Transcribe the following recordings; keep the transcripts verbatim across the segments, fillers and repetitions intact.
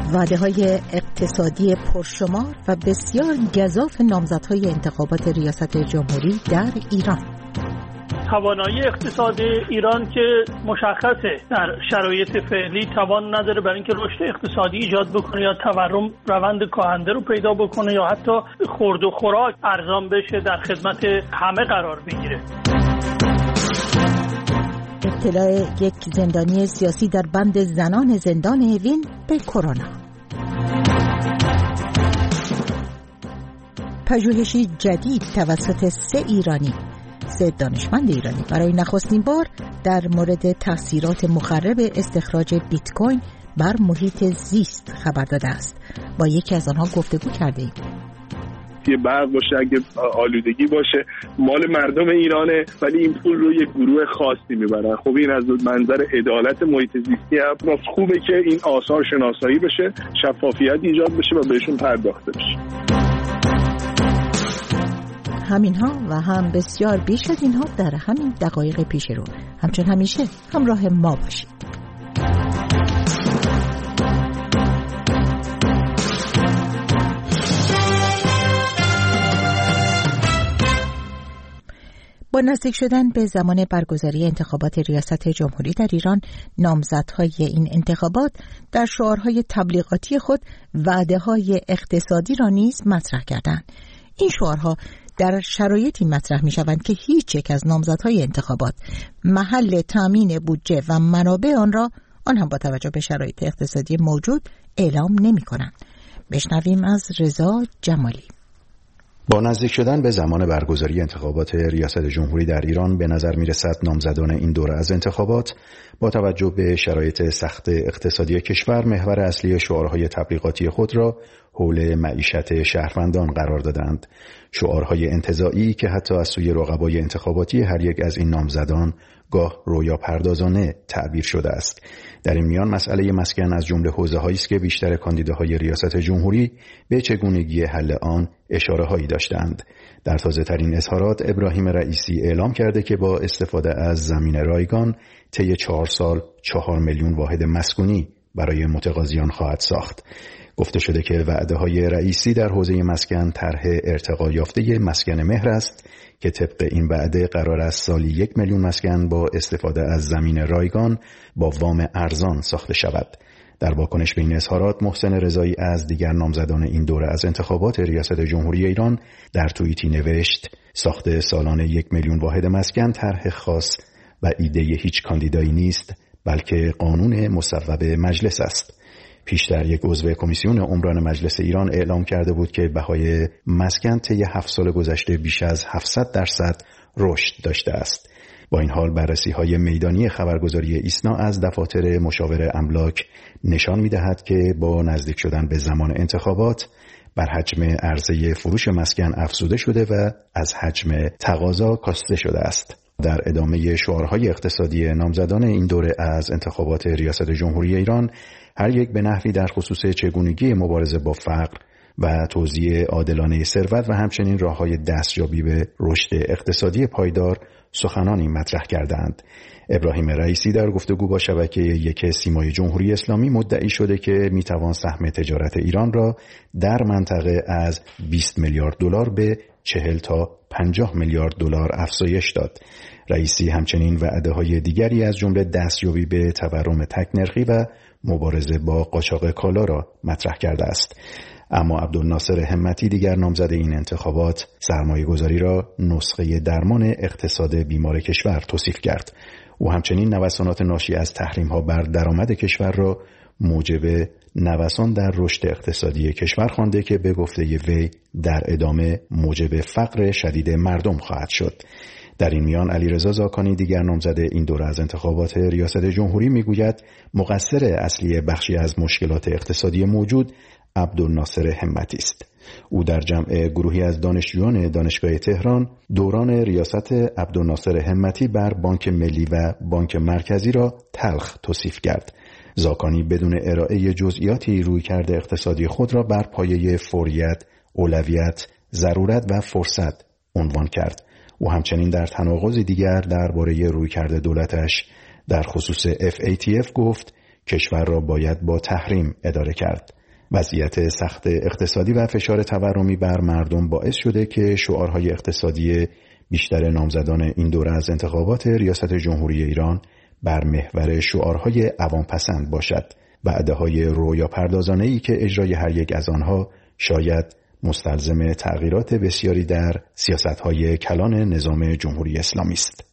وعده‌های اقتصادی پرشمار و بسیار گزاف نامزدهای انتخابات ریاست جمهوری در ایران. توانایی اقتصاد ایران که مشخصه در شرایط فعلی توان نداره برای اینکه رشد اقتصادی ایجاد بکنه یا تورم روند کاهنده رو پیدا بکنه یا حتی خورد و خوراک ارزان بشه، در خدمت همه قرار بگیره. ابتلا یک زندانی سیاسی در بند زنان زندان اوین به کرونا. پژوهشی جدید توسط سه ایرانی سه دانشمند ایرانی برای نخستین بار در مورد تأثیرات مخرب استخراج بیت کوین بر محیط زیست خبر داده است. با یکی از آنها گفتگو کردیم. یه برق باشه، اگه آلودگی باشه، مال مردم ایرانه ولی این پول رو یه گروه خاصی میبرن. خب این از منظر عدالت محیط زیستی هم خوبه که این آثار شناسایی بشه، شفافیت ایجاد بشه و بهشون پرداخته بشه. همینها و هم بسیار بیش از اینها در همین دقایق پیش رو. همچون همیشه همراه ما باشید. با نزدیک شدن به زمان برگزاری انتخابات ریاست جمهوری در ایران، نامزدهای این انتخابات در شعارهای تبلیغاتی خود وعده‌های اقتصادی را نیز مطرح کردند. این شعارها در شرایطی مطرح می شوند که هیچ یک از نامزدهای انتخابات محل تامین بودجه و منابع آن را، آن هم با توجه به شرایط اقتصادی موجود، اعلام نمی کنند. بشنویم از رضا جمالی. با نزدیک شدن به زمان برگزاری انتخابات ریاست جمهوری در ایران به نظر می رسد نامزدان این دوره از انتخابات با توجه به شرایط سخت اقتصادی کشور محور اصلی شعارهای تبلیغاتی خود را حول معیشت شهروندان قرار دادند. شعارهای انتزاعی که حتی از سوی رقبای انتخاباتی هر یک از این نامزدان گاه رویا پردازانه تعبیر شده است. در این میان مسئله مسکن از جمله حوزه‌هایی است که بیشتر کاندیداهای ریاست جمهوری به چگونگی حل آن اشاره‌هایی داشتند. در تازه‌ترین اظهارات ابراهیم رئیسی اعلام کرده که با استفاده از زمین رایگان طی چهار سال چهار میلیون واحد مسکونی برای متقاضیان خواهد ساخت. گفته شده که وعده‌های رئیسی در حوزه مسکن طرح ارتقا یافته مسکن مهر است که طبق این وعده قرار است سالی یک میلیون مسکن با استفاده از زمین رایگان با وام ارزان ساخته شود. در واکنش به این اظهارات، محسن رضایی از دیگر نامزدان این دوره از انتخابات ریاست جمهوری ایران در توییتی نوشت: ساخت سالانه یک میلیون واحد مسکن طرح خاص و ایده هیچ کاندیدایی نیست، بلکه قانون مصوب مجلس است. پیشتر یک عضو کمیسیون عمران مجلس ایران اعلام کرده بود که بهای مسکن طی هفت سال گذشته بیش از هفتصد درصد رشد داشته است. با این حال بررسی‌های میدانی خبرگزاری ایسنا از دفاتر مشاور املاک نشان می‌دهد که با نزدیک شدن به زمان انتخابات بر حجم عرضه فروش مسکن افزوده شده و از حجم تقاضا کاسته شده است. در ادامه شعارهای اقتصادی نامزدان این دوره از انتخابات ریاست جمهوری ایران، هر یک به نحوی در خصوص چگونگی مبارزه با فقر و توزیع عادلانه ثروت و همچنین راه‌های دستیابی به رشد اقتصادی پایدار سخنانی مطرح کردند. ابراهیم رئیسی در گفتگو با شبکه یک سیمای جمهوری اسلامی مدعی شده که میتوان سهم تجارت ایران را در منطقه از بیست میلیارد دلار به چهل تا پنجاه میلیارد دلار افزایش داد. رئیسی همچنین وعده‌های دیگری از جمله دستیابی به تورم تک‌نرخی و مبارزه با قاچاق کالا را مطرح کرده است. اما عبدالناصر همتی، دیگر نامزد این انتخابات، سرمایه‌گذاری را نسخه درمان اقتصاد بیمار کشور توصیف کرد. او همچنین نوسانات ناشی از تحریم‌ها بر درآمد کشور را موجب نوسان در رشد اقتصادی کشور خوانده که به گفته وی در ادامه موجب فقر شدید مردم خواهد شد. در این میان علیرضا زاکانی، دیگر نامزد این دوره از انتخابات ریاست جمهوری، میگوید مقصر اصلی بخشی از مشکلات اقتصادی موجود عبدالناصر همتی است. او در جمع گروهی از دانشجویان دانشگاه تهران دوران ریاست عبدالناصر همتی بر بانک ملی و بانک مرکزی را تلخ توصیف کرد. زاکانی بدون ارائه جزئیاتی رویکرد اقتصادی خود را بر پایه فوریت، اولویت، ضرورت و فرصت عنوان کرد. او همچنین در تناقضی دیگر درباره رویکرد دولتش در خصوص اف ای تی اف گفت کشور را باید با تحریم اداره کرد. وضعیت سخت اقتصادی و فشار تورمی بر مردم باعث شده که شعارهای اقتصادی بیشتر نامزدان این دوره از انتخابات ریاست جمهوری ایران بر محور شعارهای عوام‌پسند باشد، وعده‌های رویا پردازانه‌ای که اجرای هر یک از آنها شاید مستلزم تغییرات بسیاری در سیاست‌های کلان نظام جمهوری اسلامی است.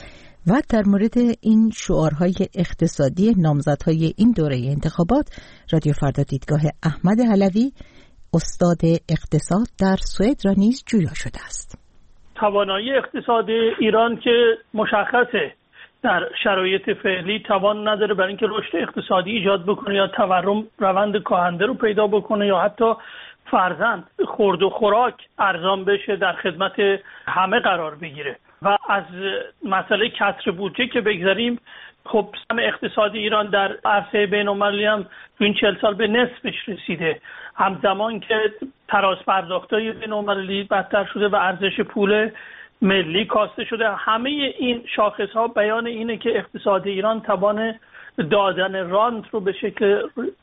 و در مورد این شعارهای اقتصادی نامزدهای این دوره انتخابات، رادیو فردا دیدگاه احمد علوی، استاد اقتصاد در سوئد را نیز جویا شده است. توانایی اقتصاد ایران که مشخصه در شرایط فعلی توان نداره برای اینکه رشد اقتصادی ایجاد بکنه یا تورم روند کاهنده رو پیدا بکنه یا حتی فرزند خورد و خوراک ارزان بشه، در خدمت همه قرار بگیره. و از مسئله کسر بودجه که بگذاریم، خب سهم اقتصادی ایران در عرصه بین‌المللی هم تو این چهل سال به نصفش رسیده، همزمان که تراز پرداخت‌های بین‌المللی بدتر شده و ارزش پول ملی کاسته شده. همه این شاخص‌ها بیان اینه که اقتصاد ایران توان دادن رانت رو به شکل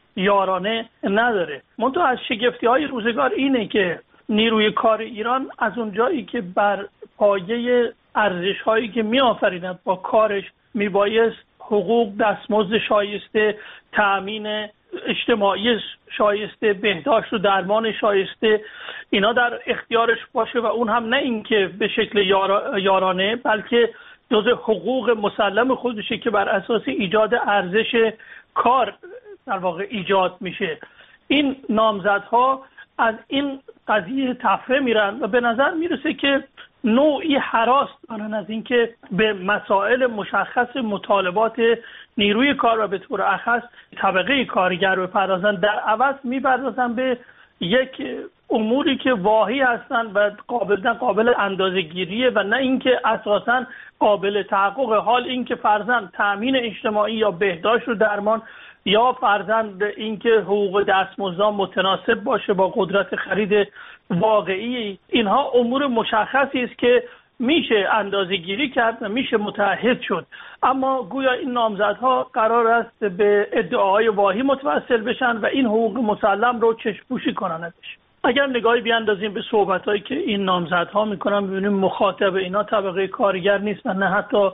یارانه نداره. منتها از شگفتی‌های روزگار اینه که نیروی کار ایران از اونجایی که بر پایه ارزش‌هایی که می‌آفریند با کارش میبایست حقوق، دستمزد شایسته، تأمین اجتماعی شایسته، بهداشت و درمان شایسته اینا در اختیارش باشه و اون هم نه اینکه به شکل یارا، یارانه بلکه جزء حقوق مسلم خودشه که بر اساس ایجاد ارزش کار در واقع ایجاد میشه. این نامزدها از این قضیه تفره میرن و به نظر میرسه که نوعی هراس دارن از اینکه به مسائل مشخص مطالبات نیروی کار و به طور اخص طبقه کارگر بپردازن، در عوض میپردازن به یک اموری که واهی هستن و قابل نه قابل اندازه‌گیریه و نه اینکه اساساً قابل تحقق. حال اینکه فرضاً تأمین اجتماعی یا بهداشت و درمان یا فرضاً اینکه حقوق دستمزدان متناسب باشه با قدرت خرید واقعی، اینها امور مشخصی است که میشه اندازه‌گیری کرد و میشه متعهد شد. اما گویا این نامزدها قرار است به ادعاهای واهی متوسل بشن و این حقوق مسلم رو چشم‌پوشی کنندش. اگر نگاهی بیاندازیم به صحبتایی که این نامزدها میکنن، ببینیم مخاطب اینا طبقه کارگر نیست و نه حتی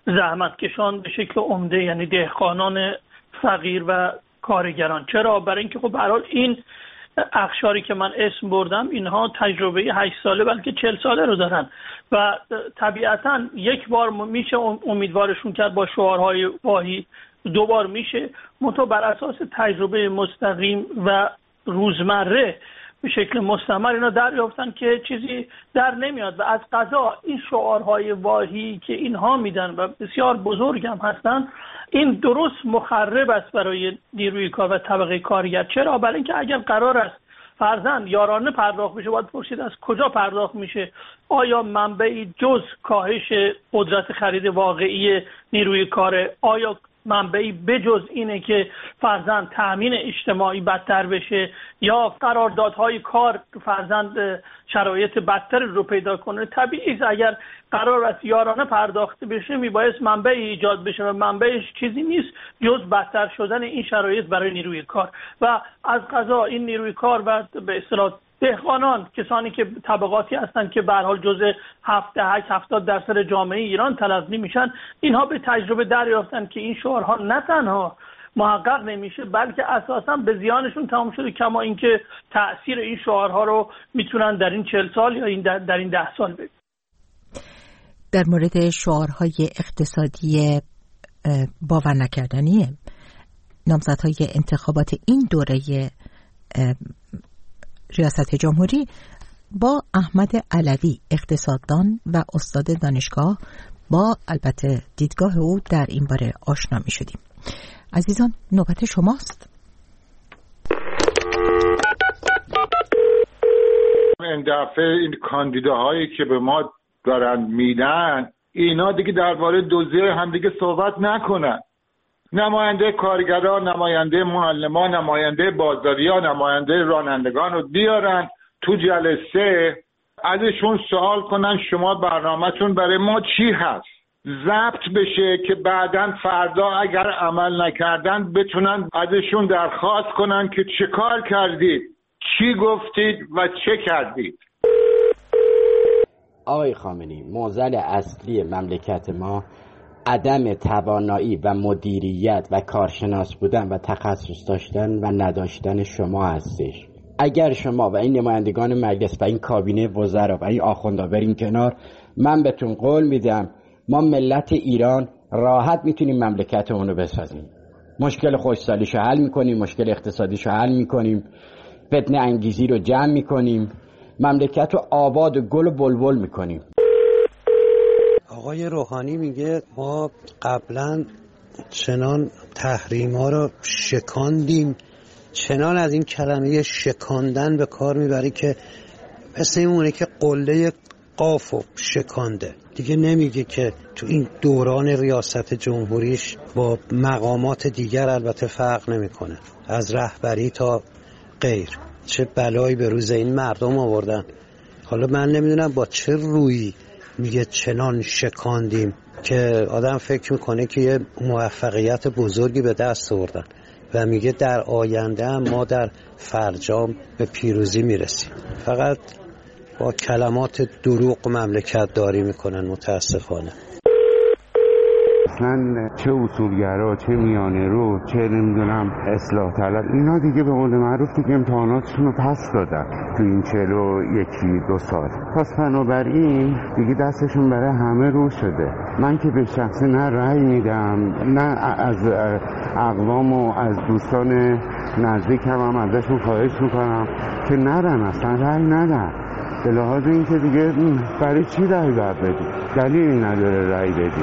زحمتکشان به شکل عمده، یعنی دهقانان فقیر و کارگران. چرا؟ برای اینکه خب به هر حال این اقشاری که من اسم بردم اینها تجربه هشت ساله بلکه چهل ساله رو دارن و طبیعتاً یک بار میشه امیدوارشون کرد با شعارهای واهی، دو بار میشه منتها بر اساس تجربه مستقیم و روزمره به شکل مستمر اینا دریافتن که چیزی در نمیاد و از قضا این شعارهای واهی که اینها میدن و بسیار بزرگ هم هستن، این درست مخرب است برای نیروی کار و طبقه کارگر. چرا؟ برای اینکه اگر قرار است فرضاً یارانه پرداخت بشه، باید پرسید از کجا پرداخت میشه؟ آیا منبعی جز کاهش قدرت خرید واقعی نیروی کار؟ آیا منبعی بجز اینه که فرضاً تأمین اجتماعی بدتر بشه یا قراردادهای کار فرضاً شرایط بدتر رو پیدا کنه؟ طبیعی است اگر قرار است یارانه پرداخت بشه میبایست منبعی ایجاد بشه و منبعش چیزی نیست جز بدتر شدن این شرایط برای نیروی کار. و از قضا این نیروی کار و به اصطلاح دهقانان، کسانی که طبقاتی هستند که به هر حال جزء هفت دهک هفتاد درصد جامعه ایران تلقی میشن، اینها به تجربه دریافتن که این شعارها نه تنها محقق نمیشه بلکه اساسا به زیانشون تمام شده، کما اینکه تأثیر این شعارها رو میتونن در این چهل سال یا این در, در این ده سال ببینن. در مورد شعارهای اقتصادی باور نکردنی نامزدهای انتخابات این دوره ریاست جمهوری با احمد علوی، اقتصاددان و استاد دانشگاه، با البته دیدگاه او در این باره آشنا می شدیم. عزیزان نوبت شماست. این دفعه این کاندیداهایی که به ما دارن میدن اینا دیگه درباره دوزه هم دیگه صحبت نکنن. نماینده کارگران، نماینده معلمان، نماینده بازاریا، نماینده رانندگان رو بیارن تو جلسه، ازشون سوال کنن شما برنامه‌تون برای ما چی هست؟ ضبط بشه که بعداً فردا اگر عمل نکردن بتونن ازشون درخواست کنن که چه کار کردید، چی گفتید و چه کردید. آقای خامنه‌ای، معضل اصلی مملکت ما عدم توانایی و مدیریت و کارشناس بودن و تخصص داشتن و نداشتن شما هستش. اگر شما و این نمایندگان مجلس و این کابینه وزرا و این آخوندا برین کنار، من بهتون قول میدم ما ملت ایران راحت میتونیم مملکتمون رو بسازیم. مشکل خوش‌سالیشو حل میکنیم، مشکل اقتصادیشو حل میکنیم، فتنه انگیزی رو جمع میکنیم، مملکت رو آباد و گل و بلبل میکنیم. آقای روحانی میگه ما قبلا چنان تحریما رو شکاندیم، چنان از این کلمه شکاندن به کار میبری که مثل اینونه که قله قافو شکانده. دیگه نمیگه که تو این دوران ریاست جمهوریش با مقامات دیگر البته فرق نمیکنه، از رهبری تا غیر، چه بلایی به روز این مردم آوردن. حالا من نمیدونم با چه رویی میگه چنان شکاندیم که آدم فکر میکنه که یه موفقیت بزرگی به دست آوردن و میگه در آینده هم ما در فرجام به پیروزی میرسیم. فقط با کلمات دروغ مملکت داری میکنن متاسفانه. اصلا چه اصولگرا، چه میانه رو، چه نمیدونم اصلاح طلب، اینا دیگه به قول معروف دیگه امتحاناتشون رو پس دادن تو این چهل و یکی دو سال. پس بنابراین دیگه دستشون برای همه رو شده. من که به شخصی نه رأی میدم، نه از اقوام و از دوستان نزدیکم هم ازشون خواهش میکنم که نرن، اصلا رأی ندن. به لحاظ این که دیگه برای چی رأی باید بدی؟ دلیلی نداره رأی بدی.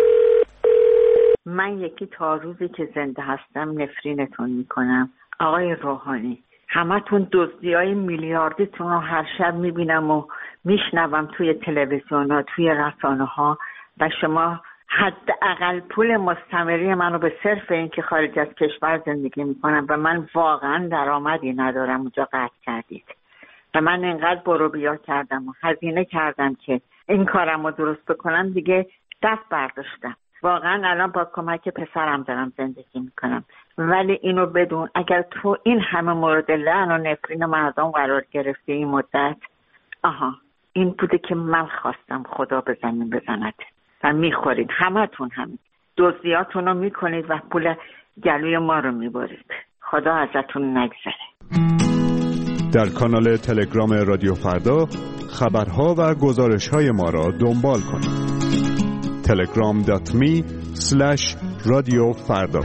من یکی تا روزی که زنده هستم نفرینتون میکنم. آقای روحانی، همتون دزدیای میلیاردیتون رو هر شب میبینم و میشنوم توی تلویزیون ها، توی رسانه ها، و شما حداقل پول مستمری منو به صرف این که خارج از کشور زندگی میکنم و من واقعا درآمدی ندارم اونجا قطع کردید و من اینقدر برو بیا کردم و هزینه کردم که این کارم رو درست بکنم، دیگه دست برداشتم. واقعا الان با کمک پسرم دارم زندگی میکنم، ولی اینو بدون اگر تو این همه مورد لعن و نفرین مردم قرار گرفته این مدت، آها این بوده که من خواستم خدا به زمین بزند و میخورید. همتون همین دزدیاتون رو میکنید و پول گلوی ما رو میبرید. خدا ازتون نگذره. در کانال تلگرام رادیو فردا خبرها و گزارش‌های ما را دنبال کنید. تلگرام دات می سلش رادیو فردا.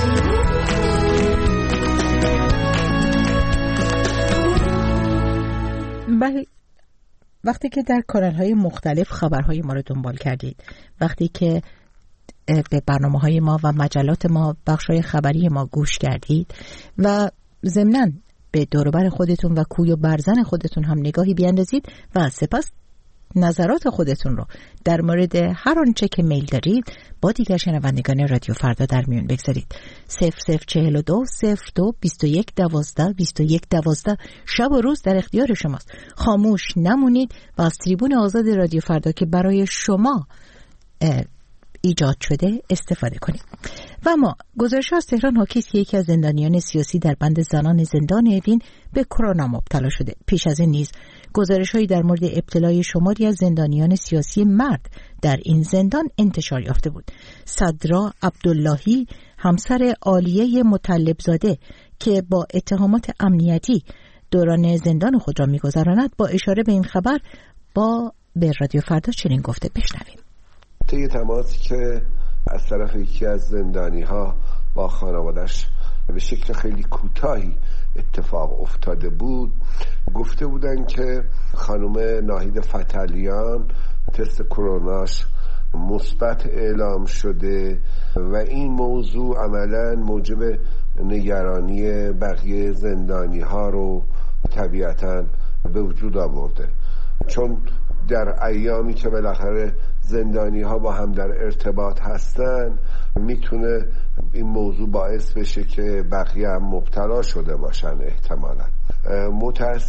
وقتی که در کانال‌های مختلف خبرهای ما را دنبال کردید، وقتی که به برنامه‌های ما و مجلات ما، بخش‌های خبری ما گوش کردید و ضمناً به دور و بر خودتون و کوی و برزن خودتون هم نگاهی بیاندازید و سپس نظرات خودتون رو در مورد هر آنچه که میل دارید با دیگر شنوندگان رادیو فردا در میون بگذارید. صفر صفر چهل و دو صفر دو بیست و یک دوازده بیست و یک دوازده شب و روز در اختیار شماست. خاموش نمونید و از تریبون آزاد رادیو فردا که برای شما ایجاد شده استفاده کنید. و ما گزارش از تهران حاکی است که یکی از زندانیان سیاسی در بند زنان زندان اوین به کرونا مبتلا شده. پیش از این نیز گزارش‌هایی در مورد ابتلای شماری از زندانیان سیاسی مرد در این زندان انتشار یافته بود. صدرا عبداللهی، همسر عالیه مطلبزاده که با اتهامات امنیتی دوران زندان خود را می‌گذراند، با اشاره به این خبر با به رادیو فردا چنین گفته. بشنویم. طی تماسی که از طرف یکی از زندانی ها با خانوادش به شکل خیلی کوتاهی اتفاق افتاده بود، گفته بودن که خانم ناهید فتلیان تست کروناش مثبت اعلام شده و این موضوع عملاً موجب نگرانی بقیه زندانی ها رو طبیعتاً به وجود آورده، چون در ایامی که بالاخره زندانی ها با هم در ارتباط هستن میتونه این موضوع باعث بشه که بقیه هم مبتلا شده باشن احتمالا.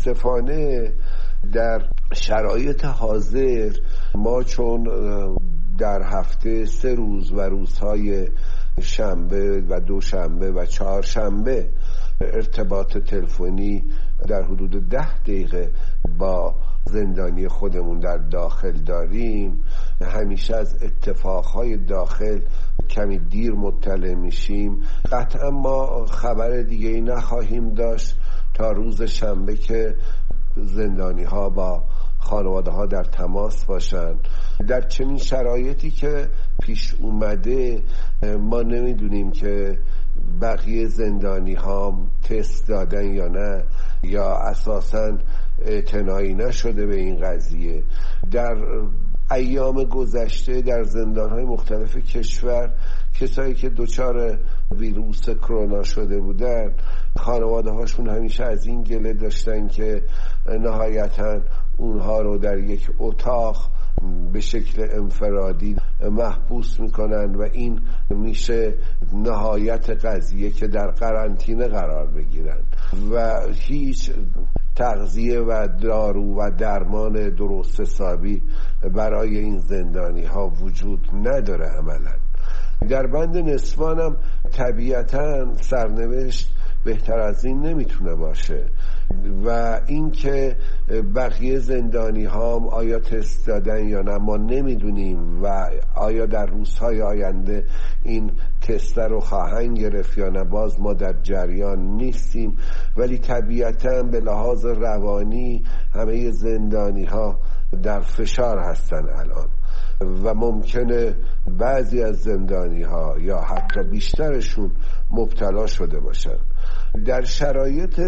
متاسفانه در شرایط حاضر ما چون در هفته سه روز و روزهای شنبه و دوشنبه و چهارشنبه ارتباط تلفنی در حدود ده دقیقه با زندانی خودمون در داخل داریم. همیشه از اتفاقهای داخل کمی دیر مطلع میشیم. قطعا ما خبر دیگه ای نخواهیم داشت تا روز شنبه که زندانی ها با خانواده ها در تماس باشن. در چنین شرایطی که پیش اومده ما نمیدونیم که بقیه زندانی ها تست دادن یا نه، یا اساساً اعتنایی نشده به این قضیه. در ایام گذشته در زندان‌های مختلف کشور کسایی که دچار ویروس کرونا شده بودن، خانواده هاشون همیشه از این گله داشتن که نهایتاً اونها رو در یک اتاق به شکل انفرادی محبوس میکنن و این میشه نهایت قضیه که در قرنطینه قرار بگیرن و هیچ تغذیه و دارو و درمان درست حسابی برای این زندانی ها وجود نداره. عملا در بند نسوان هم طبیعتا سرنوشت بهتر از این نمیتونه باشه و اینکه بقیه زندانی ها آیا تست دادن یا نه ما نمیدونیم و آیا در روزهای آینده این تست رو خواهند گرفت یا نه، باز ما در جریان نیستیم. ولی طبیعتا به لحاظ روانی همه زندانی ها در فشار هستن الان و ممکنه بعضی از زندانی ها یا حتی بیشترشون مبتلا شده باشن. در شرایط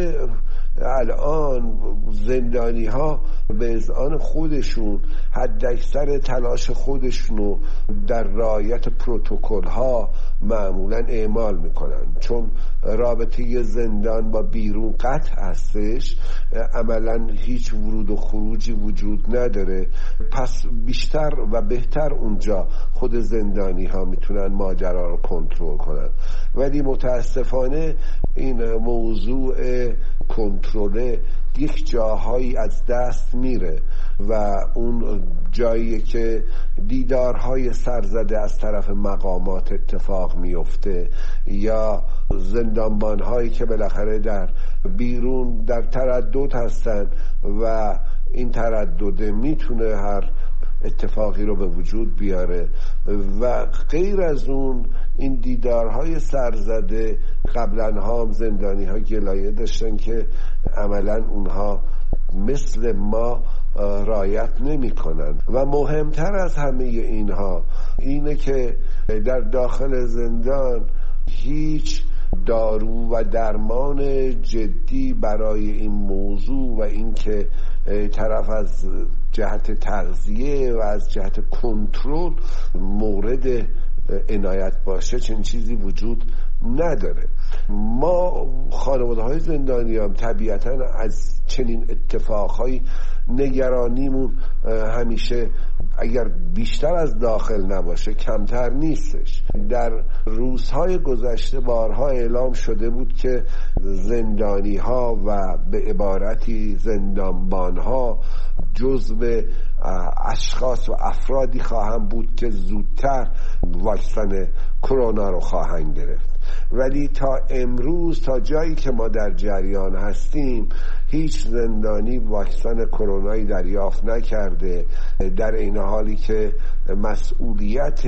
الان زندانی ها به اذعان خودشون حد اکثر تلاش خودشونو در رعایت پروتکل ها معمولا اعمال میکنن، چون رابطه زندان با بیرون قطع هستش، عملا هیچ ورود و خروجی وجود نداره. پس بیشتر و بهتر اونجا خود زندانی ها میتونن ماجرا رو کنترل کنن. ولی متاسفانه این موضوع کنترل یک جاهایی از دست میره و اون جایی که دیدارهای سرزده از طرف مقامات اتفاق میفته یا زندانبانهایی که بالاخره در بیرون در تردد هستن و این تردد میتونه هر اتفاقی رو به وجود بیاره و غیر از اون این دیدارهای سرزده قبلا هم زندانی ها گلایه داشتن که عملا اونها مثل ما رعایت نمی کنن و مهمتر از همه اینها اینه که در داخل زندان هیچ دارو و درمان جدی برای این موضوع و اینکه طرف از جهت تغذیه و از جهت کنترل مورد عنایت باشه چنین چیزی وجود نداره. ما خانواده های زندانی هم طبیعتا از چنین اتفاقهای نگرانیمون همیشه اگر بیشتر از داخل نباشه کمتر نیستش. در روزهای گذشته بارها اعلام شده بود که زندانی ها و به عبارتی زندانبان ها جزو اشخاص و افرادی خواهند بود که زودتر واکسن کرونا رو خواهند گرفت. ولی تا امروز تا جایی که ما در جریان هستیم هیچ زندانی واکسن کرونایی دریافت نکرده، در این حالی که مسئولیت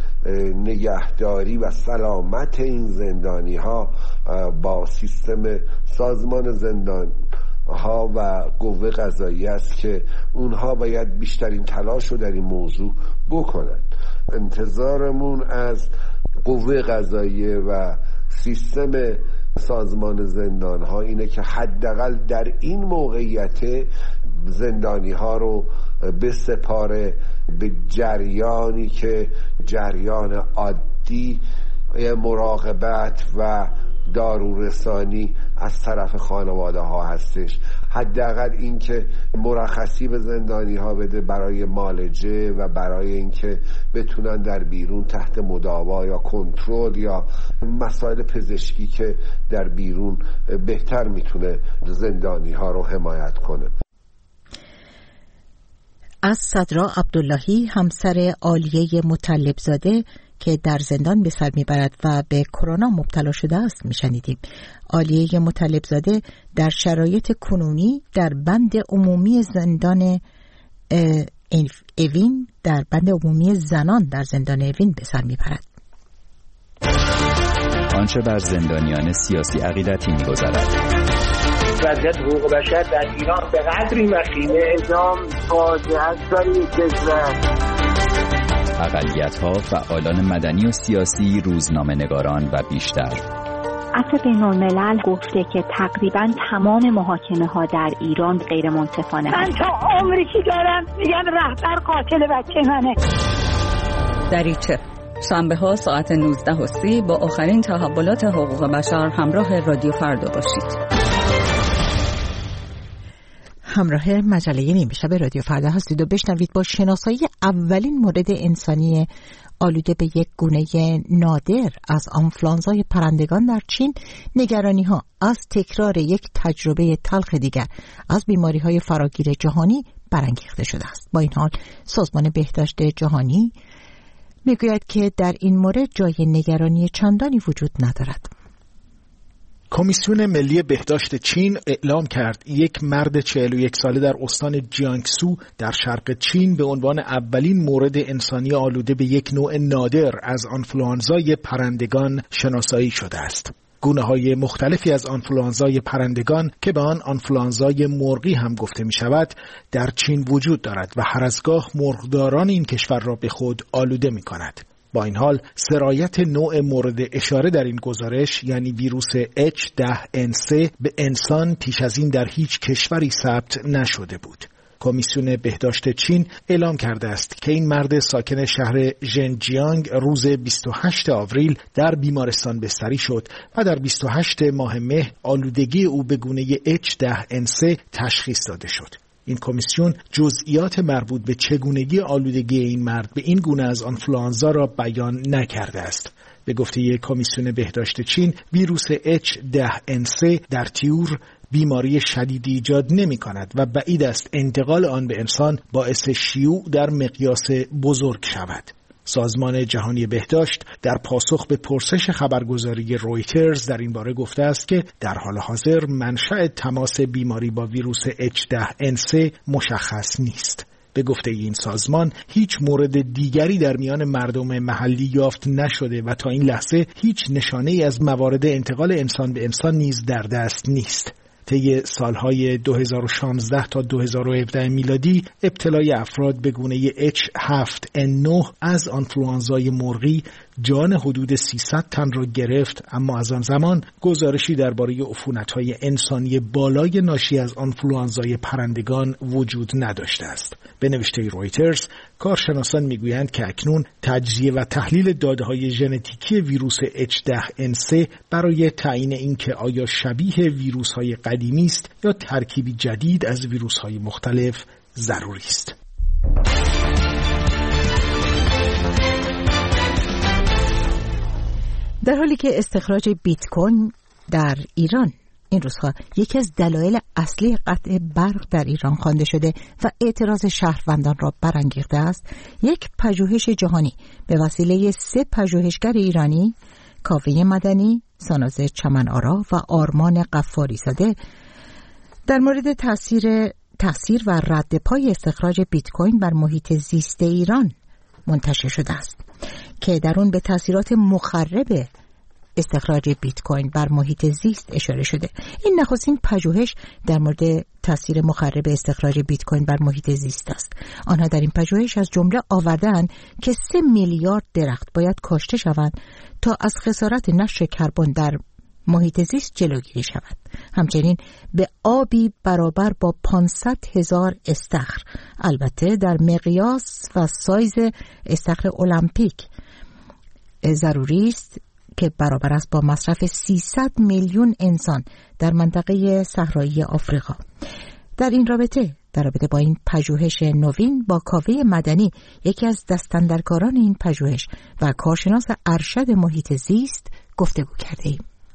نگهداری و سلامت این زندانی ها با سیستم سازمان زندان ها و قوه قضاییه است که اونها باید بیشترین تلاش رو در این موضوع بکنن. انتظارمون از قوه قضاییه و سیستم سازمان زندان ها اینه که حداقل در این موقعیت زندانی ها رو بسپاره به جریانی که جریان عادی مراقبت و دارورسانی از طرف خانواده ها هستش. حداقل این که مرخصی به زندانی ها بده برای معالجه و برای اینکه بتونن در بیرون تحت مداوا یا کنترل یا مسائل پزشکی که در بیرون بهتر میتونه زندانی ها رو حمایت کنه. از صدرا عبداللهی همسر عالیه مطلبزاده که در زندان به سر میبرد و به کرونا مبتلا شده است میشنیدیم. عالیه مطلبزاده در شرایط کنونی در بند عمومی زندان اوین در بند عمومی زنان در زندان اوین به سر میبرد. آنچه بر زندانیان سیاسی عقیدتی می‌گذرد. وضعیت حقوق بشر در ایران به قدری وخیمه، اعدام فاجعه است در این کشور. اقلیت‌ها، فعالان مدنی و سیاسی، روزنامه‌نگاران و بیشتر. عفو بین‌الملل گفته که تقریباً تمام محاکمه‌ها در ایران غیر منصفانه. من تا عمری که دارم میگن رهبر قاتل بچه منه. دریچه شنبه ها ساعت نوزده و سی با آخرین تحولات حقوق بشر همراه رادیو فردا باشید. همراه مجله نیمه شب رادیو فردا هستید و بشنوید با شناسایی اولین مورد انسانی آلوده به یک گونه نادر از آنفلوانزای پرندگان در چین، نگرانی ها از تکرار یک تجربه تلخ دیگر از بیماری های فراگیر جهانی برانگیخته شده است. با این حال سازمان بهداشت جهانی میگوید که در این مورد جای نگرانی چندانی وجود ندارد. کمیسیون ملی بهداشت چین اعلام کرد یک مرد چهل و یک ساله در استان جیانگسو در شرق چین به عنوان اولین مورد انسانی آلوده به یک نوع نادر از آنفلوانزای پرندگان شناسایی شده است. گونه‌های مختلفی از آنفلوانزای پرندگان که به آن آنفلوانزای مرغی هم گفته می شود در چین وجود دارد و هر از گاه مرغداران این کشور را به خود آلوده می کند. با این حال سرایت نوع مورد اشاره در این گزارش یعنی ویروس اچ ده ان سه به انسان پیش از این در هیچ کشوری ثبت نشده بود. کمیسیون بهداشت چین اعلام کرده است که این مرد ساکن شهر ژنجیانگ روز بیست و هشتم آوریل در بیمارستان بستری شد و در بیست و هشتم ماه مه آلودگی او به گونه اچ ده ان سه تشخیص داده شد. این کمیسیون جزئیات مربوط به چگونگی آلودگی این مرد به این گونه از آنفلوانزا را بیان نکرده است. به گفته کمیسیون بهداشت چین، ویروس اچ ده ان سه در طیور بیماری شدیدی ایجاد نمی کند و بعید است انتقال آن به انسان باعث شیوع در مقیاس بزرگ شود. سازمان جهانی بهداشت در پاسخ به پرسش خبرگزاری رویترز در این باره گفته است که در حال حاضر منشأ تماس بیماری با ویروس اچ ده ان سه مشخص نیست. به گفته این سازمان هیچ مورد دیگری در میان مردم محلی یافت نشده و تا این لحظه هیچ نشانه‌ای از موارد انتقال انسان به انسان نیز در دست نیست. طی سالهای دو هزار و شانزده تا دو هزار و هفده میلادی ابتلای افراد به گونه اچ هفت ان نه از آنفلوانزای مرغی جان حدود سیصد تن را گرفت، اما از آن زمان گزارشی درباره عفونت‌های انسانی بالای ناشی از آنفلوانزای پرندگان وجود نداشته است. به نوشته رویترز، کارشناسان میگویند که اکنون تجزیه و تحلیل داده‌های ژنتیکی ویروس اچ ده ان سه برای تعیین اینکه آیا شبیه ویروس‌های قدیمی است یا ترکیبی جدید از ویروس‌های مختلف ضروری است. در حالی که استخراج بیت کوین در ایران این روزها یکی از دلایل اصلی قطع برق در ایران خوانده شده و اعتراض شهروندان را برانگیخته است، یک پژوهش جهانی به وسیله سه پژوهشگر ایرانی، کاوه مدنی، ساناز چمن آرا و آرمان قفاری زاده در مورد تاثیر تاثیر و رد پای استخراج بیت کوین بر محیط زیست ایران منتشر شده است که در اون به تاثیرات مخرب استخراج بیت کوین بر محیط زیست اشاره شده. این نخستین پژوهش در مورد تاثیر مخرب استخراج بیت کوین بر محیط زیست است. آنها در این پژوهش از جمله آورده‌اند که سه میلیارد درخت باید کاشته شوند تا از خسارت نشر کربن در محیط زیست جلوگیری شود. همچنین به آبی برابر با پانصد هزار استخر، البته در مقیاس و سایز استخر المپیک، ضروری است که برابر است با مصرف سیصد میلیون انسان در منطقه صحرایی آفریقا. در این رابطه در رابطه با این پژوهش نوین با کاوه مدنی، یکی از دستاندرکاران این پژوهش و کارشناس ارشد محیط زیست، گفتگو کردیم.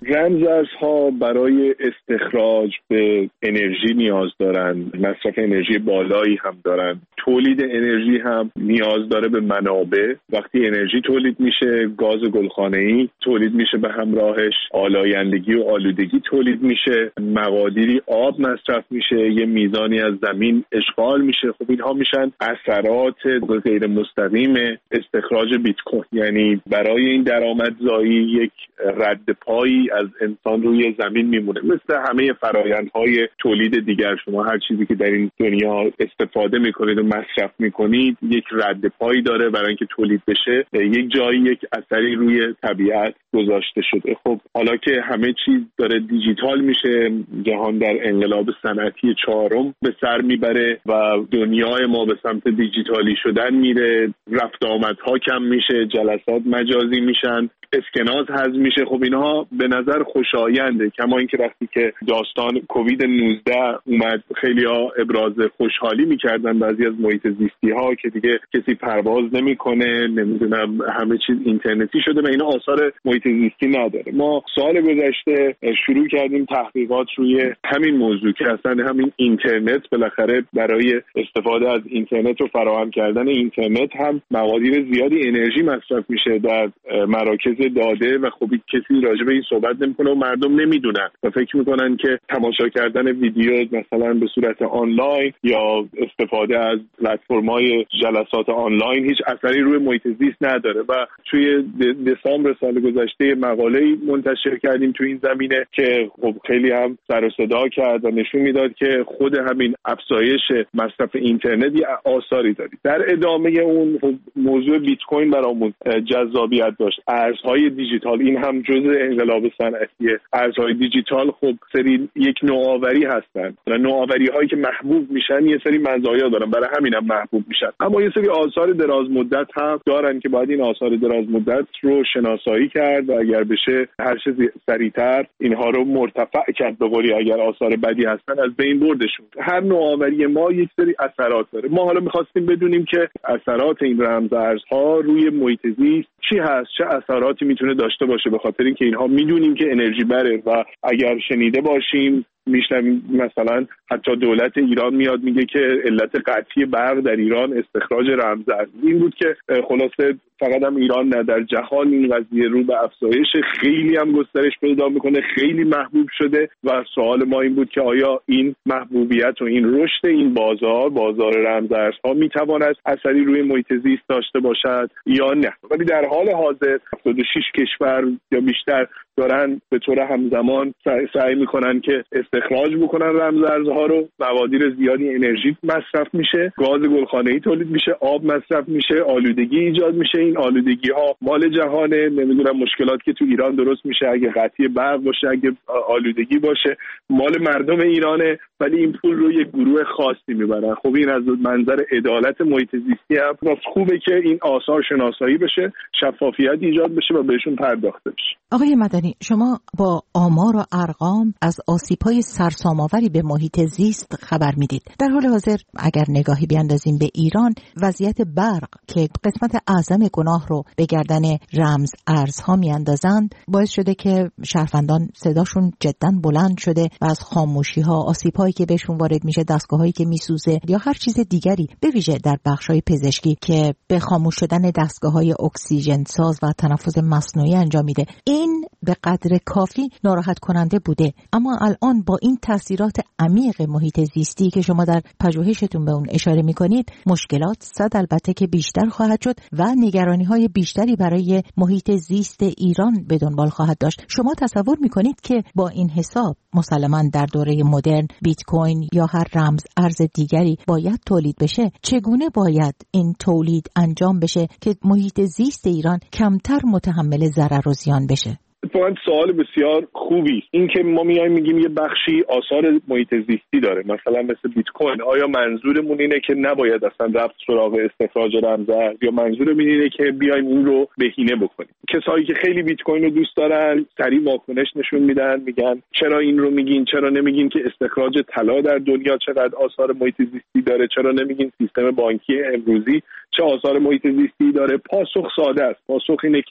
رمزارزها برای استخراج به انرژی نیاز دارن، مصرف انرژی بالایی هم دارن، تولید انرژی هم نیاز داره به منابع. وقتی انرژی تولید میشه، گاز گلخانه‌ای تولید میشه، به همراهش آلایندگی و آلودگی تولید میشه، مقادیری آب مصرف میشه، یه میزانی از زمین اشغال میشه. خب اینها میشن اثرات غیر مستقیم استخراج بیت کوین. یعنی برای این درآمدزایی یک رد پایی از انسان روی زمین میمونه. مثل همه فرآیندهای تولید دیگر، شما هر چیزی که در این دنیا استفاده میکنید و مصرف میکنید یک رد پایی داره برای اینکه تولید بشه، یک جایی یک اثری روی طبیعت گذاشته شده. خب حالا که همه چیز داره دیجیتال میشه، جهان در انقلاب صنعتی چهارم به سر میبره و دنیای ما به سمت دیجیتالی شدن میره، رفت آمدها کم میشه، جلسات مجازی میشن، اسکناس حذف میشه. خب اینها به نظر خوشاینده، کما اینکه وقتی که داستان کووید نوزده اومد خیلی‌ها ابراز خوشحالی میکردن بعضی از محیط زیستی ها که دیگه کسی پرواز نمیکنه، نمیدونم همه چیز اینترنتی شده و اینا آثار محیط زیستی نداره. ما سال گذشته شروع کردیم تحقیقات روی همین موضوع که اصلا همین اینترنت بالاخره برای استفاده از اینترنت و فراهم کردن اینترنت هم مقادیر زیادی انرژی مصرف میشه در مراکز داده و خب کسی راجع به این صحبت نمیکنه و مردم نمیدونن و فکر میکنن که تماشا کردن ویدیو مثلا به صورت آنلاین یا استفاده از پلتفرم‌های جلسات آنلاین هیچ اثری روی محیط زیست نداره. و توی دسامبر سال گذشته مقاله‌ای منتشر کردیم توی این زمینه که خب خیلی هم سر و صدا کرد و نشون میداد که خود همین افزایش مصرف اینترنت یه آثاری داره. در ادامه اون خب موضوع بیت کوین برامون جذابیت داشت. ارزهای دیجیتال، این هم جزء انقلاب صنعتیه. ارزهای دیجیتال خب سری یک نوآوری هستن و نوآوری هایی که محبوب میشن یه سری مزایا دارن، برای همین هم محبوب میشن، اما یه سری آثار دراز مدت هم دارن که باید این آثار دراز مدت رو شناسایی کرد و اگر بشه هر چه سریعتر اینها رو مرتفع کرد. به قولی اگر آثار بدی هستن از بین بردشون. هر نوآوری ما یک سری اثرات داره. ما حالا می‌خواستیم بدونیم که اثرات این رمزارزها روی محیط زیست چی هست، چه اثراتی میتونه داشته باشه، به خاطر اینکه اینها میدونیم که انرژی بره و اگر شنیده باشیم میشنویم مثلا حتی دولت ایران میاد میگه که علت قطعی برق در ایران استخراج رمزارز. این بود که خلاصه فقط هم ایران نه، در جهان این قضیه رو به افزایش خیلی هم گسترش پیدا میکنه، خیلی محبوب شده و سوال ما این بود که آیا این محبوبیت و این رشد این بازار بازار رمزارزها میتواند اثری روی محیط زیست داشته باشد یا نه. ولی در حال حاضر هفتاد و شش کشور یا بیشتر دارن به طور همزمان سعی, سعی میکنن که استخراج بکنن رمزارزها رو. مقادیر زیادی انرژی مصرف میشه، گاز گلخانه‌ای تولید میشه، آب مصرف میشه، آلودگی ایجاد میشه. این آلودگی ها مال جهانه. نمیدونم مشکلات که تو ایران درست میشه اگه قطعی برق باشه، اگه آلودگی باشه، مال مردم ایرانه، ولی این پول رو یک گروه خاصی میبرن. خب این از منظر عدالت محیط زیستی هم خوبه که این آثار شناسایی بشه، شفافیت ایجاد بشه و بهشون پرداخته بشه. آقای مدنی، شما با آمار و ارقام از آسیب‌های سرسام‌آوری به محیط زیست خبر میدید. در حال حاضر اگر نگاهی بیاندازیم به ایران، وضعیت برق که قسمت اعظم گناه رو به گردن رمز ارزها میاندازند باعث شده که شهروندان صداشون جداً بلند شده و از خاموشی‌ها، آسیب‌هایی که بهشون وارد میشه، دستگاه‌هایی که میسوزه یا هر چیز دیگری، به ویژه در بخش‌های پزشکی که به خاموش شدن دستگاه‌های اکسیژن ساز و تنفس مصنوعی انجام میده، این به قدر کافی ناراحت کننده بوده. اما الان با این تاثیرات عمیق محیط زیستی که شما در پژوهشتون به اون اشاره میکنید، مشکلات صد البته که بیشتر خواهد شد و نگرانی‌های بیشتری برای محیط زیست ایران به دنبال خواهد داشت. شما تصور میکنید که با این حساب مسلماً در دوره مدرن بیت کوین یا هر رمز ارز دیگری باید تولید بشه، چگونه باید این تولید انجام بشه که محیط زیست ایران کمتر متحمل ضرر و زیان بشه؟ اتفاقاً سوال بسیار خوبی. این که ما میایم میگیم یه بخشی آثار محیط زیستی داره، مثلا مثل بیت کوین، آیا منظورمون اینه که نباید اصلا رفت سراغ استخراج رمزارز یا منظورمون اینه که بیایم این رو بهینه بکنیم؟ کسایی که خیلی بیت کوین رو دوست دارن سریع واکنش نشون میدن، میگن چرا این رو میگین، چرا نمیگین که استخراج طلا در دنیا چقدر آثار محیط زیستی داره، چرا نمیگین سیستم بانکی امروزی چه آثار محیط زیستی داره؟ پاسخ ساده است. پاسخ اینه که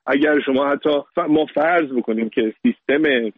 اگر شما حتی ما فرض بکنیم که سیستم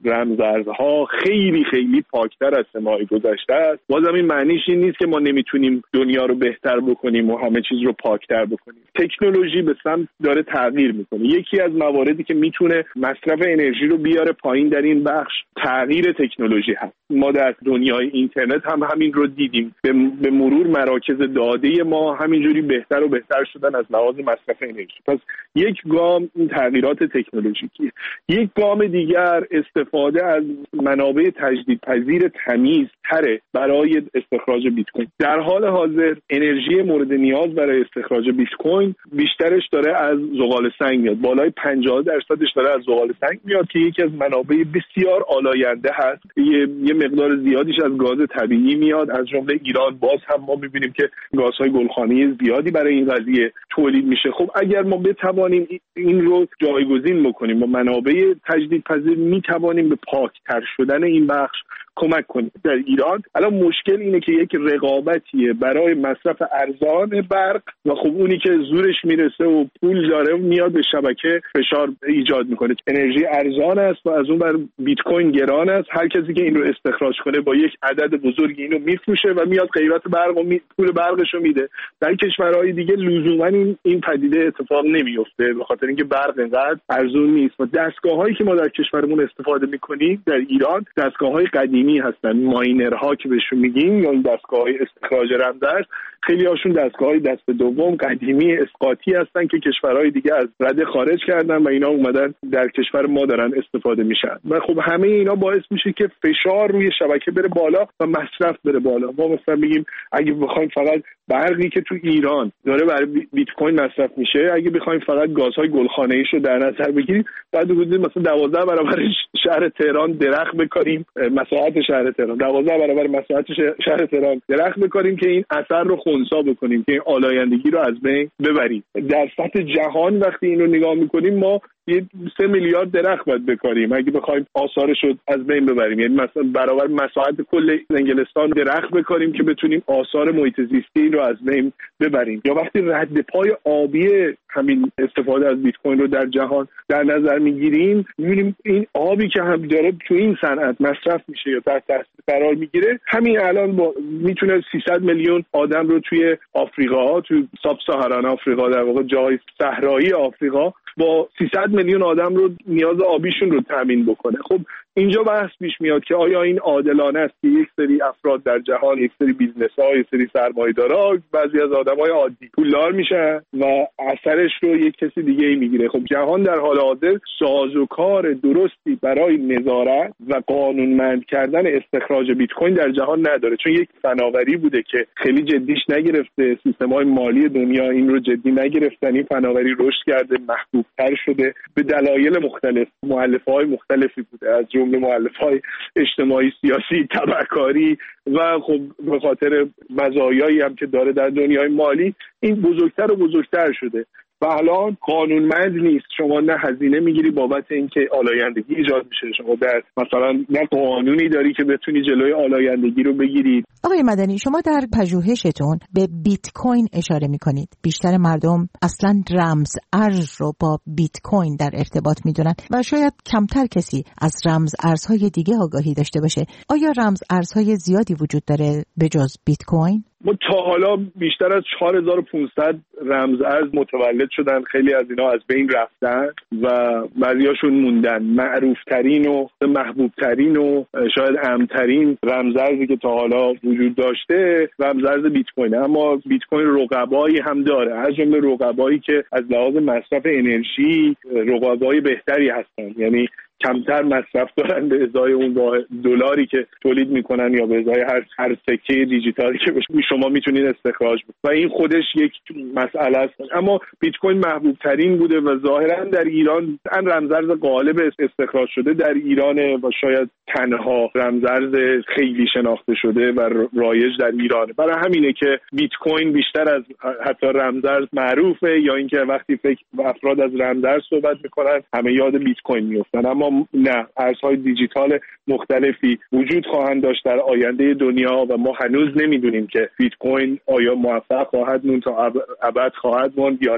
رمزارزها خیلی خیلی پاکتر از سماهای گذشته است، بازم این معنیش این نیست که ما نمیتونیم دنیا رو بهتر بکنیم و همه چیز رو پاکتر بکنیم. تکنولوژی به سمت داره تغییر میکنه. یکی از مواردی که میتونه مصرف انرژی رو بیاره پایین در این بخش تغییر تکنولوژی هست. ما در دنیای اینترنت هم همین رو دیدیم. به مرور مراکز داده ما همینجوری بهتر و بهتر شدن از لحاظ مصرف انرژی. پس یک گام این تغییرات تکنولوژیکی، یک گام دیگر استفاده از منابع تجدیدپذیر تمیزتره برای استخراج بیت کوین. در حال حاضر انرژی مورد نیاز برای استخراج بیت کوین بیشترش داره از زغال سنگ میاد. بالای پنجاه درصدش داره از زغال سنگ میاد که یکی از منابع بسیار آلاینده هست. یه, یه مقدار زیادیش از گاز طبیعی میاد، از جمله ایران. باز هم ما می‌بینیم که گازهای گلخانه‌ای زیادی برای این قضیه تولید میشه. خب اگر ما بتوانیم این رو جایگزین بکنیم با منابع تجدیدپذیر، میتوانیم به پاکتر شدن این بخش کمک کنیم. در ایران الان مشکل اینه که یک رقابتیه برای مصرف ارزان برق و خب اونی که زورش میرسه و پول داره میاد به شبکه فشار ایجاد میکنه. انرژی ارزان است و از اون بر بیت کوین گران است. هر کسی که این رو استخراج کنه با یک عدد بزرگی اینو میفروشه و میاد قیمت برق و می... پول برقش رو میده. در کشورهای دیگه لزوما این این پدیده اتفاق نمیفته به خاطر اینکه برق انقدر ارزون نیست. و دستگاه‌هایی که ما در کشورمون استفاده میکنیم در ایران دستگاه‌های قدیمی هستن، ماینرها که بهشون میگیم، یا این دستگاه‌های استخراج رمزارز. خیلی هاشون دستگاه‌های دست دوم قدیمی اسقاطی هستن که کشورهای دیگه از رده خارج کردن و اینا اومدن در کشور ما دارن استفاده میشن. و خب همه اینا باعث میشه که فشار روی شبکه بره بالا و مصرف بره بالا. ما مثلا بگیم اگه بخوایم فقط برقی که تو ایران داره برای بیت کوین مصرف میشه، اگه بخوایم فقط گازهای گلخانه‌ایش رو در نظر بگیریم، بعد بگیم مثلا دوازده برابر شهر تهران درخت بکاریم، مساحت شهر تهران دوازده برابر مساحت شهر تهران درخت بکاریم که این اثر رو خنثی بکنیم، که این آلایندگی رو از بین ببریم. در سطح جهان وقتی این رو نگاه میکنیم ما یه سه میلیارد درخت باید بکاریم اگه بخوایم آثارش رو از بین ببریم. یعنی مثلا برابر مساحت کل انگلستان درخت بکاریم که بتونیم آثار محیط زیستی رو از بین ببریم. یا وقتی رد پای آبی همین استفاده از بیت کوین رو در جهان در نظر میگیریم، میبینیم این آبی که هم داره تو این صنعت مصرف میشه یا تحت تاثیر قرار میگیره، همین الان با میتونه سیصد میلیون آدم رو توی آفریقا، تو ساب ساهاران آفریقا، در واقع جای صحرایی آفریقا، با سیصد میلیون آدم رو نیاز آبیشون رو تامین بکنه. خب اینجا بحث پیش میاد که آیا این عادلانه است که یک سری افراد در جهان، یک سری بیزنس‌ها، یک سری سرمایه‌دارا، بعضی از آدم‌های عادی پولدار میشن و اثرش رو یک کسی دیگه ای میگیره. خب جهان در حال حاضر سازوکار درستی برای نظارت و قانونمند کردن استخراج بیت کوین در جهان نداره، چون یک فناوری بوده که خیلی جدیش نگرفته. سیستم‌های مالی دنیا این رو جدی نگرفتن. این فناوری رشد کرده، محبوب‌تر شده به دلایل مختلف، مؤلفه‌های مختلفی بوده، از جمله مؤلفه‌های اجتماعی، سیاسی، تبعکاری و خب به خاطر مزایایی هم که داره در دنیای مالی این بزرگتر و بزرگتر شده و الان قانونمند نیست. شما نه هزینه میگیری بابت اینکه آلایندگی ایجاد میشه، شما در مثلا نه قانونی داری که بتونی جلوی آلایندگی رو بگیری. آقای مدنی، شما در پژوهشتون به بیت کوین اشاره میکنید. بیشتر مردم اصلا رمز ارز رو با بیت کوین در ارتباط میدونن و شاید کمتر کسی از رمز ارزهای دیگه آگاهی داشته باشه. آیا رمز ارزهای زیادی وجود داره به جز بیت کوین؟ ما تا حالا بیشتر از چهار هزار و پانصد رمز ارز متولد شدن. خیلی از اینا از بین رفتن و بعضیاشون موندن. معروف ترین و محبوب ترین و شاید امن‌ترین رمز ارزی که تا حالا وجود داشته رمز ارز بیت کوین. اما بیت کوین رقبایی هم داره، از جمله رقبایی که از لحاظ مصرف انرژی رقبای بهتری هستن، یعنی کمتر مصرف دارن به ازای اون دلاری که تولید میکنن یا به ازای هر هر سکه دیجیتالی که شما میتونید استخراج بکنید و این خودش یک مسئله است. اما بیت کوین محبوب ترین بوده و ظاهرا در ایران ان رمزارز غالب استخراج شده در ایران و شاید تنها رمزارز خیلی شناخته شده و رایج در ایران. برای همینه که بیت کوین بیشتر از حتی رمزارز معروفه، یا اینکه وقتی فکر افراد از رمزارز صحبت میکنن همه یاد بیت کوین میافتن. اما نه، ارزهای دیجیتال مختلفی وجود خواهند داشت در آینده دنیا و ما هنوز نمیدونیم که بیت کوین آیا موفق خواهد موند تا ابد خواهد موند یا نه.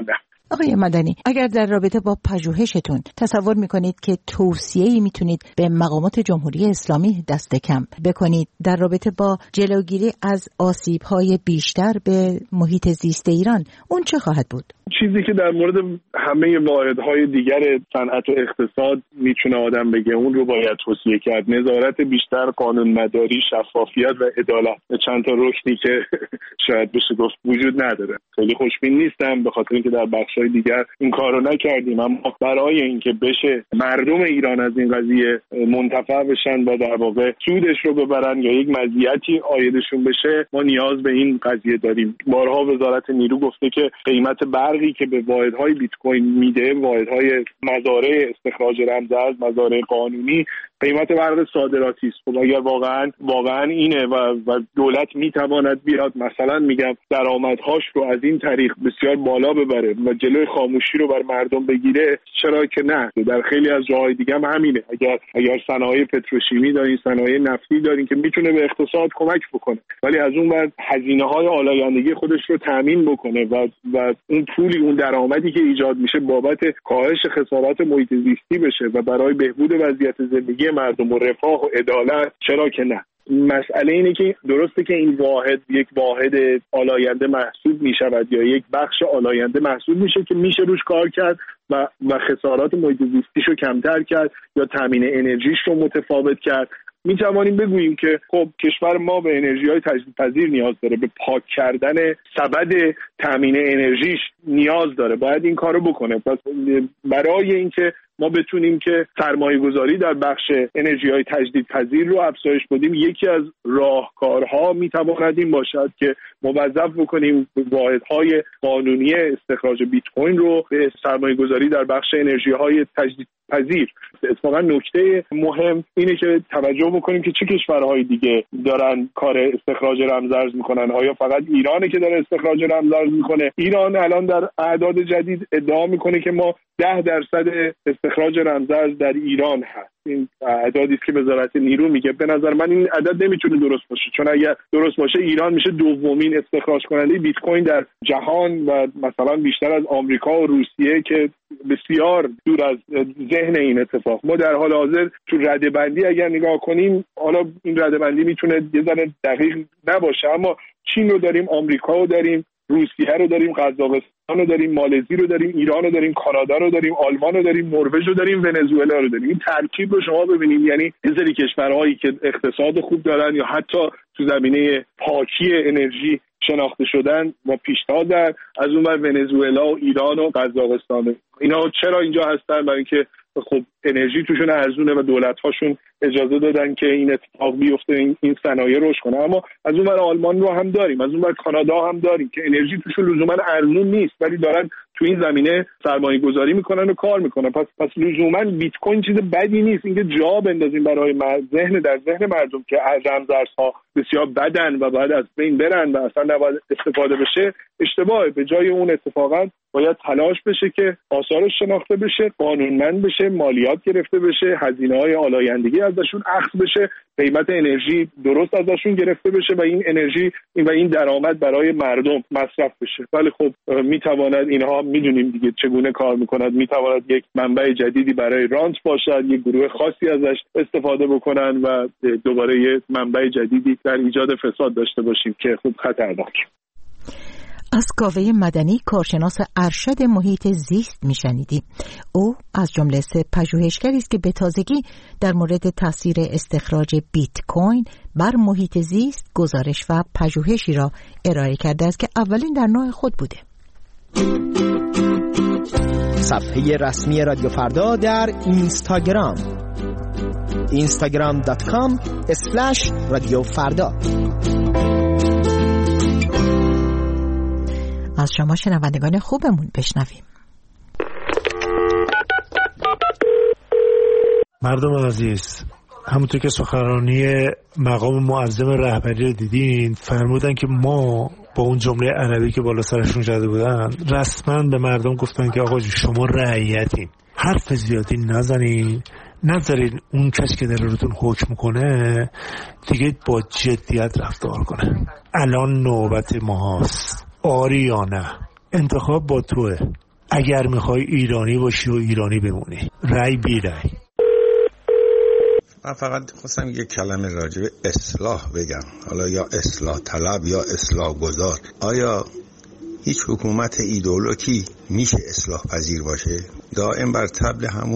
آقای مدنی، اگر در رابطه با پژوهشتون تصور میکنید که توصیه‌ای میتونید به مقامات جمهوری اسلامی دست کم بکنید در رابطه با جلوگیری از آسیب‌های بیشتر به محیط زیست ایران، اون چه خواهد بود؟ چیزی که در مورد همه واحدهای دیگر صنعت و اقتصاد میتونه آدم بگه اون رو باید توصیه کرد. نظارت بیشتر، قانونمداری، شفافیت و عدالت. چند تا رکنی که شاید بشه گفت وجود نداره. خیلی خوشبین نیستم به خاطر اینکه در بخش‌های دیگر این کارو نکردیم، اما برای اینکه بشه مردم ایران از این قضیه منتفع بشن و در واقع سودش رو ببرن یا یک مزیتی عایدشون بشه، ما نیاز به این قضیه داریم. بارها وزارت نیرو گفته که قیمت برقی که به واحدهای بیت کوین میده، واحدهای مزارع استخراج رمزارز، مزارع قانونی، قیمت برق صادراتی است. خب اگر واقعا واقعا اینه و, و دولت میتواند بیاد مثلا میگم درآمدهاش رو از این طریق بسیار بالا ببره و جلوی خاموشی رو بر مردم بگیره، چرا که نه؟ در خیلی از جاهای دیگه هم همینه. اگر اگر صنایع پتروشیمی دارین، صنایع نفتی دارین که میتونه به اقتصاد کمک بکنه، ولی از اون بعد هزینه‌های آلایندگی خودش رو تامین بکنه و و اون پولی، اون درآمدی که ایجاد میشه بابت کاهش خسارات محیط زیستی بشه و برای بهبود وضعیت زندگی مردم و رفاه و عدالت، چرا که نه؟ مسئله اینه که درسته که این واحد یک واحد آلاینده محسوب می شود یا یک بخش آلاینده محسوب میشه که میشه روش کار کرد و و خسارات محیط زیستیش رو کمتر کرد یا تامین انرژیش رو متفاوت کرد. می توانیم بگوییم که خب کشور ما به انرژی‌های تجدیدپذیر نیاز داره، به پاک کردن سبد تامین انرژیش نیاز داره، باید این کارو بکنه. پس برای اینکه ما بتونیم که سرمایه گذاری در بخش انرژی‌های تجدیدپذیر رو افزایش بدیم، یکی از راهکارها میتواند این باشد که موظف بکنیم واحدهای قانونی استخراج بیت کوین رو به سرمایه گذاری در بخش انرژی‌های تجدیدپذیر. اتفاقا نکته مهم اینه که توجه بکنیم که چه کشورهای دیگه دارن کار استخراج رمزارز میکنن. آیا فقط ایرانه که داره استخراج رمزارز میکنه؟ ایران الان در اعداد جدید ادعا میکنه که ما ده درصد استخراج رمزارز در ایران هست. این اعدادی است که وزارت نیرو میگه. به نظر من این عدد نمیتونه درست باشه، چون اگر درست باشه ایران میشه دومین استخراج کننده بیت کوین در جهان و مثلا بیشتر از آمریکا و روسیه که بسیار دور از ذهن این اتفاق. ما در حال حاضر تو رده‌بندی اگر نگاه کنیم، حالا این رده‌بندی میتونه یه ذره دقیق نباشه، اما چین رو داریم، آمریکا رو داریم، روسیه رو داریم، قزاقستان رو داریم، مالزی رو داریم، ایران رو داریم، کانادا رو داریم، آلمان رو داریم، نروژ رو داریم، ونزوئلا رو داریم. این ترکیب رو شما ببینید، یعنی این سری کشورهایی که اقتصاد خوب دارن یا حتی تو زمینه پاکی انرژی شناخته شدن و پیشنهاد دارن، از اون ور ونزوئلا و ایران و قزاقستان. اینا چرا اینجا هستن؟ برای اینکه خب انرژی توشون ارزونه و دولت‌هاشون اجازه دادن که این اتفاق بیفته، این, این صنایع رشد کنه. اما از اون ور آلمان رو هم داریم، از اون ور کانادا هم داریم که انرژی توشون لزوما ارزون نیست، ولی دارن تو این زمینه سرمایه گذاری میکنن و کار میکنن. پس پس لزوما بیت کوین چیز بدی نیست. اینکه جا بندازیم برای ذهن در ذهن مردم که رمزارزها بسیار بدن و باید از بین برن و اصلا نباید استفاده بشه، اشتباهه. به جای اون اتفاقا باید تلاش بشه که آثارش شناخته بشه، قانونمند بشه، مالیات گرفته بشه، هزینه‌های آلایندگی ازشون اخذ بشه، قیمت انرژی درست ازشون گرفته بشه و این انرژی و این درآمد برای مردم مصرف بشه. ولی خب میتواند اینها، میدونیم دیگه چگونه کار میکنند، میتواند یک منبع جدیدی برای رانت باشد، یک گروه خاصی ازش استفاده بکنن و دوباره یک منبع جدیدی در ایجاد فساد داشته باشیم که خوب خطرناکه. از کاوه مدنی، کارشناس ارشد محیط زیست میشنیدیم. او از جمله سه پژوهشگری است که به تازگی در مورد تاثیر استخراج بیت کوین بر محیط زیست گزارش و پژوهشی را ارائه کرده است که اولین در نوع خود بوده. صفحه رسمی رادیو فردا در اینستاگرام اینستاگرام دات کام اسلش رادیو فردا. از شما شنوندگان خوبمون بشنویم. مردم عزیز، همونطور که سخنرانی مقام معظم رهبری رو دیدین، فرمودن که ما با اون جمله عربی که بالا سرشون زده بودن رسما به مردم گفتن که آقا شما رعیتین، حرف زیادی نزنین، نذارین اون کسی که داره روتون حکم کنه دیگه با جدیت رفتار کنه. الان نوبت ماست. آری یا نه؟ انتخاب با توه. اگر میخوای ایرانی باشی و ایرانی بمونی. رای بی رای. من فقط خواستم یک کلمه راجع به اصلاح بگم، حالا یا اصلاح طلب یا اصلاح گذار. آیا هیچ حکومت ایدئولوژی میشه اصلاح پذیر باشه؟ دائم بر طبل همون